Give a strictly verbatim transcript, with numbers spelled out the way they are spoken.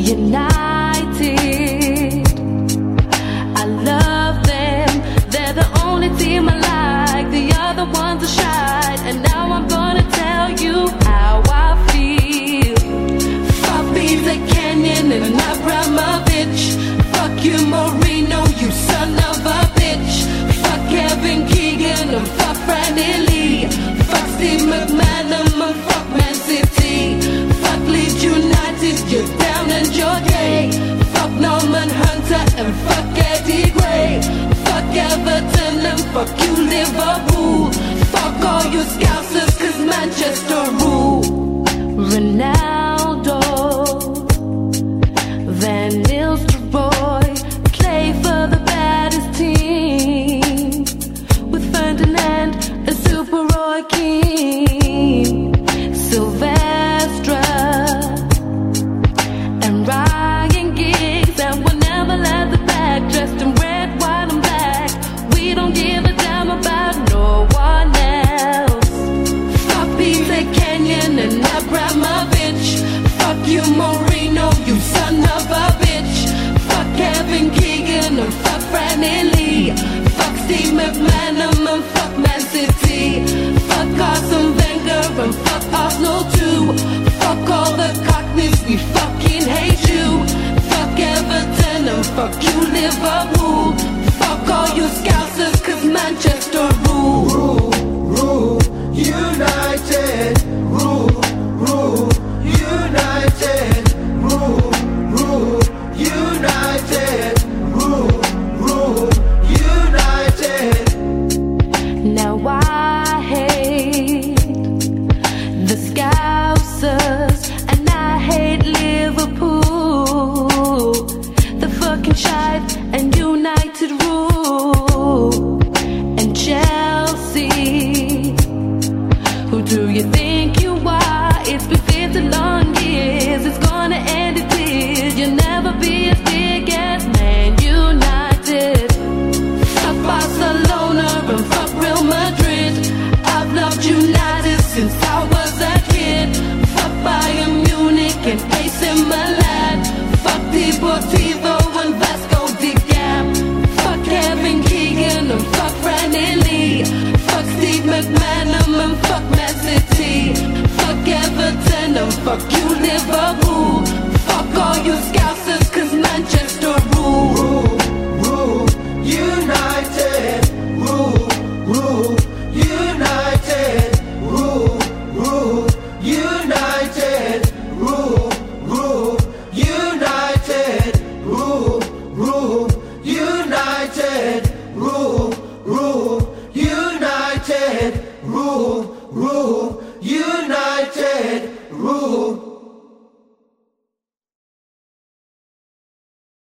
united. I love them, they're the only team I like. The other ones are shy, and now I'm gonna tell you how I feel. Fuck Peter Canyon and Abramovich. Fuck you, Marino, you son of a bitch. Fuck Kevin Keegan and fuck Franny Lee. Fuck Steve McManus and fuck Man City. Fuck Leeds United, you're down and you're gay. Fuck Norman Hunter and fuck Eddie Gray. Fuck Everton and fuck you, Liverpool. Fuck all you Scousers, cause Manchester rule. Ronaldo, Van Nistelrooy play for the baddest team, with Ferdinand and Super Roy Keane, Sylvester and Ryan Giggs, and we'll never let the back, dressed in red, white and black. We don't give a damn about no one else. Fuck Peter Kenyon and Abramovich. Fuck you, Marino, you son of a bitch. Fuck Kevin Keegan and fuck Franny Lee. Fuck Steve McManus and fuck Man City. Fuck Arsene Wenger and fuck Arsenal too. Fuck all the cockneys, we fucking hate you. Fuck Everton and fuck you, Liverpool. Fuck all you Scousers, cause Manchester rule. Rule, rule, united. Rule, rule, united. Rule, rule, united. Rule, rule, united. Now I hate the Scousers and I hate Liverpool. The fucking shite and United rule. And Chelsea, who do you think you are? It's been fifty long years, it's gonna end it is. You'll never be as big as Man United. Fuck Barcelona and fuck Real Madrid. I've loved United since I was a kid. Fuck Bayern Munich and A C Milan. Fuck Deportivo and Vasco da Gama. Fuck Kevin Keegan and fuck Franny Lee. Fuck Steve McManus and fuck Man City. Fuck Everton and fuck you, Liverpool. Fuck all you Scousers, cause Manchester rule. Rule, rule, united. Rule, rule, united. Rule, rule, united. Rule, rule, united. Rule, rule, united. Rule, rule, united. Rule, rule.